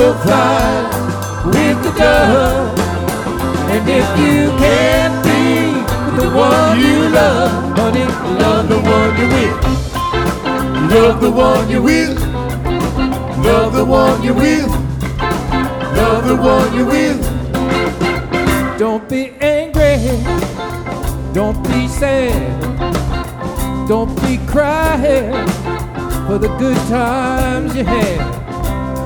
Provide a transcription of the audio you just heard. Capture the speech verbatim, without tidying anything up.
will fly with the dove. And if you can't be with the one you love, honey, love the one you're with. Love the one you're with. Love the one you're with. Love the one you're with. Don't be angry. Don't be sad. Don't be crying for the good times you had.